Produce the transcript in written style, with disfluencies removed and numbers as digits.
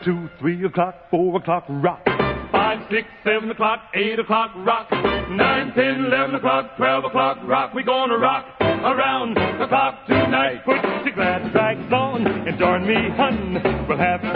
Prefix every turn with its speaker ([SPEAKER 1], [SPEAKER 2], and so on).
[SPEAKER 1] 2, 3 o'clock, 4 o'clock, rock. 5, 6, 7 o'clock, 8 o'clock, rock. 9, 10, 11 o'clock, 12 o'clock, rock. We're gonna rock around the clock tonight. Put your glad rags on and join me, hun. We'll have